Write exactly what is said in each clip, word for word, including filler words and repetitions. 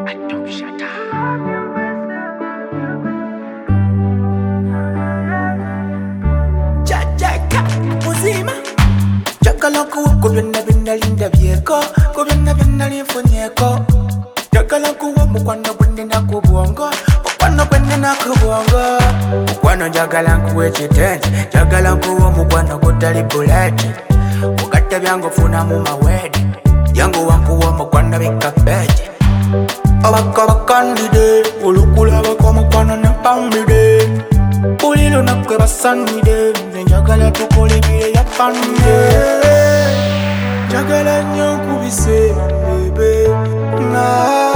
Don't shut up. Jajaka muzima Jagala kuwa kubyonna byennalinda byeko kubyonna byennalinfunyeko Jagala kuwa mukwano gwenina ku bwongo mukwano gwenina ku bwongo mukwano jagala nkuwa ekitente jagala nkuwa mukwano gutali buleti mugatte byange ofuna mu mawedi yangu wankuwa mukwano bikabeji abaka bakandide olukulabako mukwano nempambide buli lunaku ebasanide njagala tukole bire yapanide njagala nnyo nkubise bebe nga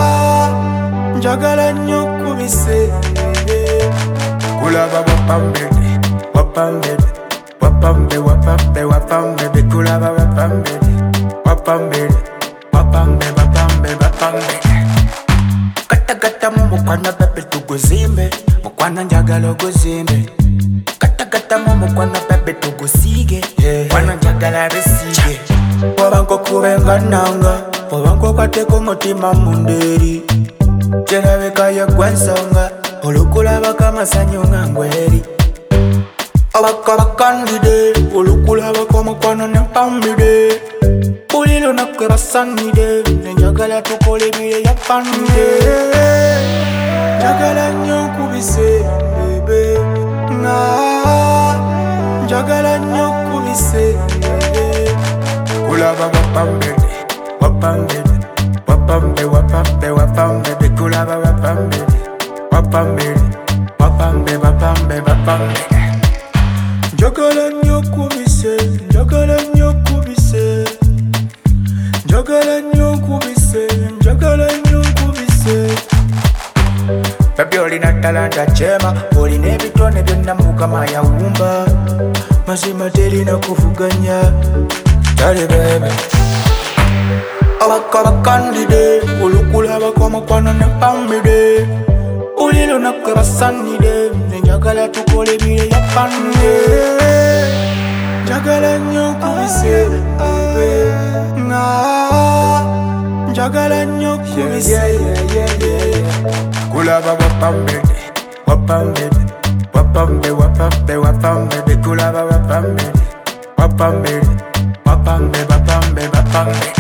njagala nnyo nkubise bebe kulaba wapambede wapambede wapambe wapambe wapambede kulaba wapambede wapambede wapambe wapambe wapambede kata kata mu mukwano bebe tuguzimbe mukwano njagala oguzimbe kata kata mu mukwano bebe tugusige mukwano njagala besige wabanko kubenga nanga wabanko kwateko umutima munderi kirabika yegwensonga olukulaba kamasanyu nga ngweri abaka bakandide olukulaba komukwano nempambide buli lunaku ebasanide nenjagala tukole ebire yapanide njagala nnyo nkubise bebe nga njagala nnyo nkubise bebe kulaba wapambede wapambede wapambe wapambe wapambede kulaba wapambede wapambede wapambe wapambe wapambede njagala nnyo nkubise njagala nnyo nkubise njagala nnyo nkubise njagala nnyo nkubise baby olina talanta chema olina ebitone byonna mukama yawumba mazima terina kuvuganya tali bebe abaka bakandide olukulabako omukwano nempambide buli lunaku ebasanide nenjagala tukole ebire yapanide njagala nnyo nkubise bebe nga njagala nnyo nkubise kulaba wapambede wapambede wapambe wapambe wapambede kulaba wapambede wapambede wapambe wapambe wapambede